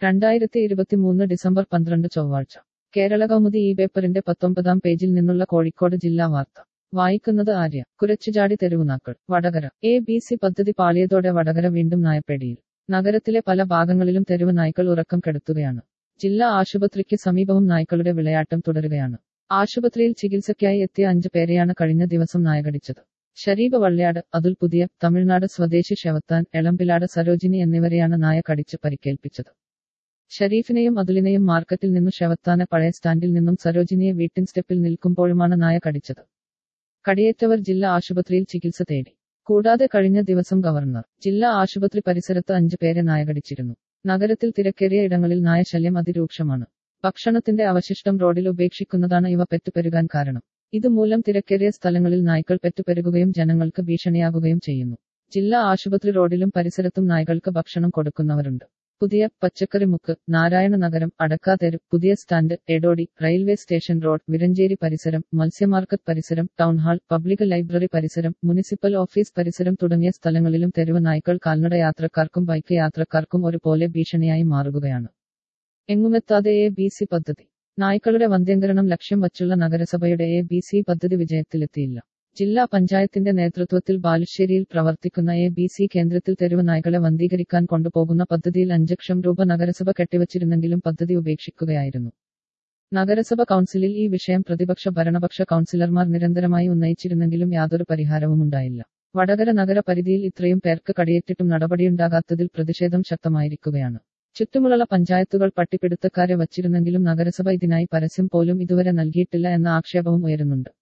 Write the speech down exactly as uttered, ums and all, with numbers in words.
രണ്ടായിരത്തി ഇരുപത്തിമൂന്ന് ഡിസംബർ പന്ത്രണ്ട് ചൊവ്വാഴ്ച കേരളകൗമുദി ഈ പേപ്പറിന്റെ പത്തൊമ്പതാം പേജിൽ നിന്നുള്ള കോഴിക്കോട് ജില്ലാ വാർത്ത വായിക്കുന്നത് ആര്യ. കുരച്ചുചാടി തെരുവുനാക്കൾ. വടകര. എ ബി സി പദ്ധതി പാളിയതോടെ വടകര വീണ്ടും നായപ്പേടിയിൽ. നഗരത്തിലെ പല ഭാഗങ്ങളിലും തെരുവ് നായ്ക്കൾ ഉറക്കം കെടുത്തുകയാണ്. ജില്ലാ ആശുപത്രിക്ക് സമീപവും നായ്ക്കളുടെ വിളയാട്ടം തുടരുകയാണ്. ആശുപത്രിയിൽ ചികിത്സയ്ക്കായി എത്തിയ അഞ്ച് പേരെയാണ് കഴിഞ്ഞ ദിവസം നായകടിച്ചത്. ഷരീബ് വള്ള്യാട്, അതുൽ പുതിയ, തമിഴ്നാട് സ്വദേശി ഷെവത്താൻ, എളമ്പിലാട് സരോജിനി എന്നിവരെയാണ് നായ കടിച്ച് പരിക്കേൽപ്പിച്ചത്. ഷരീഫിനെയും അതുലിനെയും മാർക്കറ്റിൽ നിന്നു ഷെവത്താനെ പഴയ സ്റ്റാൻഡിൽ നിന്നും സരോജിനിയെ വീട്ടിൻ സ്റ്റെപ്പിൽ നിൽക്കുമ്പോഴുമാണ് നായ കടിച്ചത്. കടിയേറ്റവർ ജില്ലാ ആശുപത്രിയിൽ ചികിത്സ തേടി. കൂടാതെ കഴിഞ്ഞ ദിവസം ഗവർണർ ജില്ലാ ആശുപത്രി പരിസരത്ത് അഞ്ചു പേരെ നായ കടിച്ചിരുന്നു. നഗരത്തിൽ തിരക്കേറിയ ഇടങ്ങളിൽ നായശല്യം അതിരൂക്ഷമാണ്. ഭക്ഷണത്തിന്റെ അവശിഷ്ടം റോഡിൽ ഉപേക്ഷിക്കുന്നതാണ് ഇവ പെറ്റുപെരുകാൻ കാരണം. ഇതുമൂലം തിരക്കേറിയ സ്ഥലങ്ങളിൽ നായ്ക്കൾ പെറ്റുപെരുകുകയും ജനങ്ങൾക്ക് ഭീഷണിയാകുകയും ചെയ്യുന്നു. ജില്ലാ ആശുപത്രി റോഡിലും പരിസരത്തും നായ്ക്കൾക്ക് ഭക്ഷണം കൊടുക്കുന്നവരുണ്ട്. പുതിയ, പച്ചക്കറിമുക്ക്, നാരായണ നഗരം, അടക്കാതെരു, പുതിയ stand, Edodi, railway station road, Viranjeri പരിസരം, മത്സ്യമാർക്കറ്റ് പരിസരം, ടൗൺഹാൾ, പബ്ലിക് ലൈബ്രറി പരിസരം, മുനിസിപ്പൽ ഓഫീസ് പരിസരം തുടങ്ങിയ സ്ഥലങ്ങളിലും തെരുവ് നായ്ക്കൾ കാൽനട യാത്രക്കാർക്കും ബൈക്ക് യാത്രക്കാർക്കും ഒരുപോലെ ഭീഷണിയായി മാറുകയാണ്. എങ്ങുമെത്താതെ എ ബി സി പദ്ധതി. നായ്ക്കളുടെ വന്ധ്യംകരണം ലക്ഷ്യം വച്ചുള്ള നഗരസഭയുടെ എ ബി സി പദ്ധതി വിജയത്തിലെത്തിയില്ല. ജില്ലാ പഞ്ചായത്തിന്റെ നേതൃത്വത്തിൽ ബാലുശ്ശേരിയിൽ പ്രവർത്തിക്കുന്ന എ ബി സി കേന്ദ്രത്തിൽ തെരുവ് നായ്ക്കളെ വന്ധീകരിക്കാൻ കൊണ്ടുപോകുന്ന പദ്ധതിയിൽ അഞ്ച് ലക്ഷം രൂപ നഗരസഭ കെട്ടിവച്ചിരുന്നെങ്കിലും പദ്ധതി ഉപേക്ഷിക്കുകയായിരുന്നു. നഗരസഭ കൗൺസിലിൽ ഈ വിഷയം പ്രതിപക്ഷ ഭരണപക്ഷ കൗൺസിലർമാർ നിരന്തരമായി ഉന്നയിച്ചിരുന്നെങ്കിലും യാതൊരു പരിഹാരവുമുണ്ടായില്ല. വടകര നഗര പരിധിയിൽ ഇത്രയും പേർക്ക് കടിയേറ്റിട്ടും നടപടിയുണ്ടാകാത്തതിൽ പ്രതിഷേധം ശക്തമായിരിക്കുകയാണ്. ചുറ്റുമുള്ള പഞ്ചായത്തുകൾ പട്ടിപിടുത്തക്കാരെ വച്ചിരുന്നെങ്കിലും നഗരസഭ ഇതിനായി പരസ്യം പോലും ഇതുവരെ നൽകിയിട്ടില്ല എന്ന ആക്ഷേപവും ഉയരുന്നുണ്ട്.